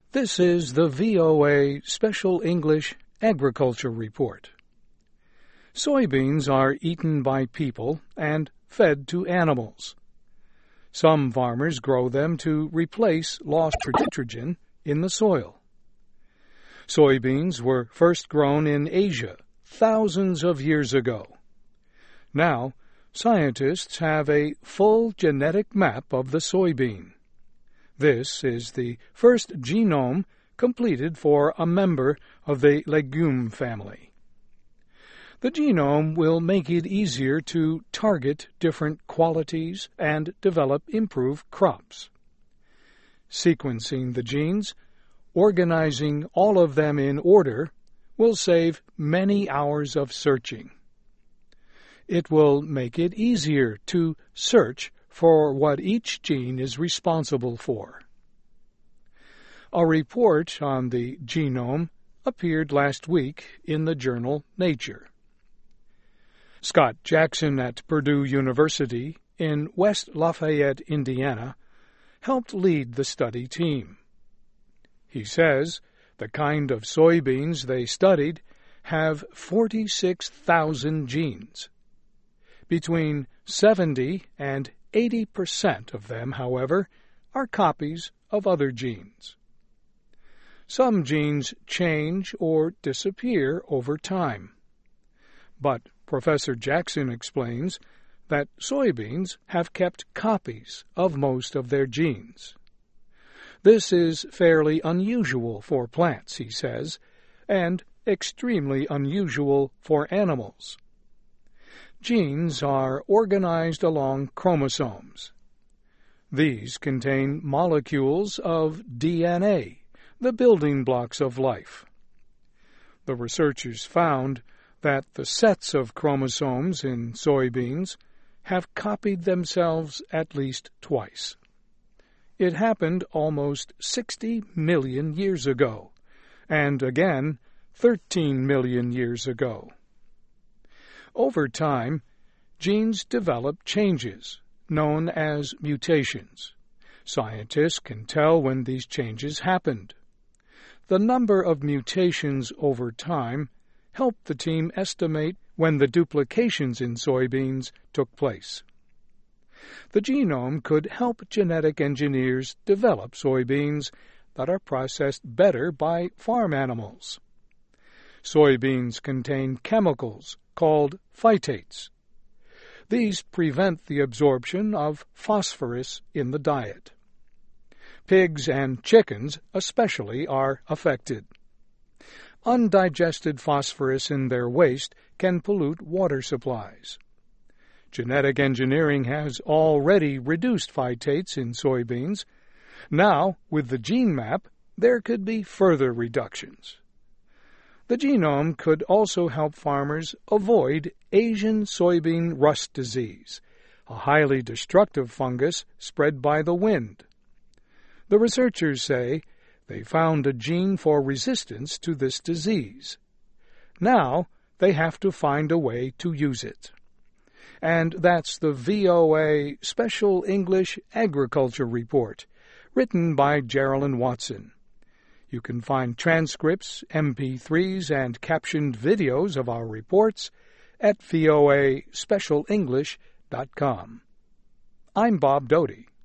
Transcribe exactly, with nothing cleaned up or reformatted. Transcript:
This is the V O A Special English Agriculture Report. Soybeans are eaten by people and fed to animals. Some farmers grow them to replace lost nitrogen in the soil. Soybeans were first grown in Asia thousands of years ago. Now, scientists have a full genetic map of the soybean. This is the first genome completed for a member of the legume family. The genome will make it easier to target different qualities and develop improved crops. Sequencing the genes, organizing all of them in order, will save many hours of searching. It will make it easier to search for what each gene is responsible for. A report on the genome appeared last week in the journal Nature. Scott Jackson at Purdue University in West Lafayette, Indiana, helped lead the study team. He says the kind of soybeans they studied have forty-six thousand genes. Between seventy and eighty percent of them, however, are copies of other genes. Some genes change or disappear over time. But Professor Jackson explains that soybeans have kept copies of most of their genes. This is fairly unusual for plants, he says, and extremely unusual for animals. Genes are organized along chromosomes. These contain molecules of D N A, the building blocks of life. The researchers found that the sets of chromosomes in soybeans have copied themselves at least twice. It happened almost sixty million years ago, and again thirteen million years ago. Over time, genes develop changes, known as mutations. Scientists can tell when these changes happened. The number of mutations over time helped the team estimate when the duplications in soybeans took place. The genome could help genetic engineers develop soybeans that are processed better by farm animals. Soybeans contain chemicals called phytates. These prevent the absorption of phosphorus in the diet. Pigs and chickens especially are affected. Undigested phosphorus in their waste can pollute water supplies. Genetic engineering has already reduced phytates in soybeans. Now, with the gene map, there could be further reductions. The genome could also help farmers avoid Asian soybean rust disease, a highly destructive fungus spread by the wind. The researchers say they found a gene for resistance to this disease. Now they have to find a way to use it. And that's the V O A Special English Agriculture Report, written by Geraldine Watson. You can find transcripts, M P threes, and captioned videos of our reports at voa special english dot com. I'm Bob Doty.